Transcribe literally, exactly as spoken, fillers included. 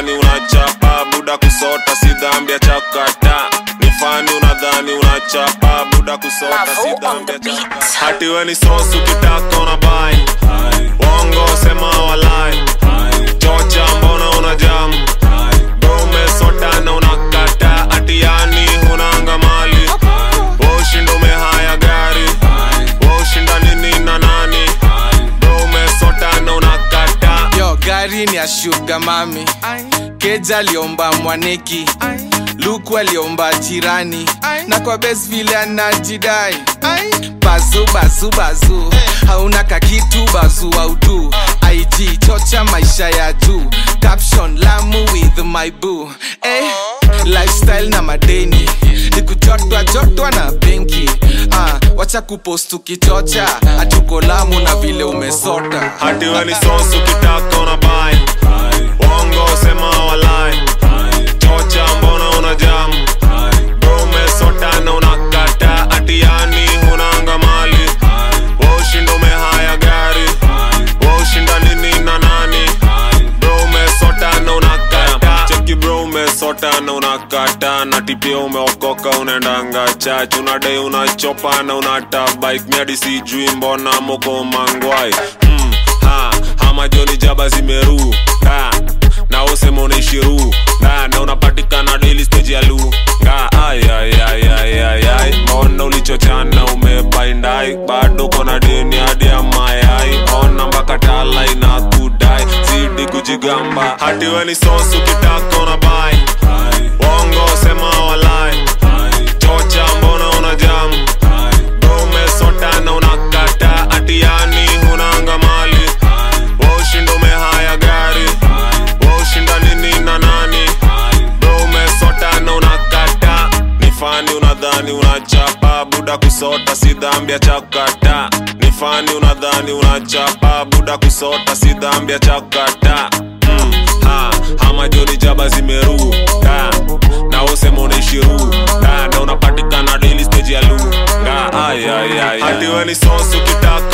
unadhani unachapa buda kusota si dhambi ya chakata. Ni fani unadhani unachapa buda kusota si dhambi ya chakata. Hati we ni sosu kitaka unabai, wongo sema walai, chocha mbona unajamu, bro umesota na unakata. Ati yani hunanga mali, ushinda umehaya gari, ushinda nini na nani, bro umesota na unakata. Yo gari ni ya sugar mami, Keja aliomba mwaneki, Luku aliomba jirani, na kwa best vile anajidai. Bazu bazu bazu, hauna kakitu bazu au tu. I G chocha maisha ya juu, caption Lamu with my boo. Eh, lifestyle na madeni, nikujotwa jotwa na benki. Ah, wacha kupost ukichocha, atuko Lamu na vile umesota. Hati we ni sosu kitaka unabai, wongo sema walai, chocha mbona unajamu, bro umesota na unakata. Ati yani hunanga mali, ushinda umehaya gari, ushinda nini na nani, bro umesota na unakata. Cheki bro umesota na unakata, na tipia umeokoka unaendanga church. Unadai unachopa na unata bike, miadi sijui mbona moko mangwai. mm, ha, hama joni jaba zimeru ha, na usema unaishiru na, na unapatikana daily stage ya lu nga. Ay ay ay ay ay ay, mbona ulichochana umebaindai, bado kona deni hadi ya mayai. Ona mbaka tala inakudai, zidi kujigamba. Hati we ni sosu kitaka unabai, wongo sema walai, chocha mbona unajamu, bro umesota na unakata. Ati yani hunanga mali, ushinda umehaya gari, ushinda nini na nani, bro umesota na unakata. Ni fani unadhani unachapa buda kusota si dhambi ya chakata. Ni fani unadhani unachapa buda kusota si dhambi ya chakata. mm, ha, hama joni jaba zimeru ha, na usema unaishiru ha, na unapatikana daily stage ya lu nga. Ay ay ay, hati we ni sosu kitaka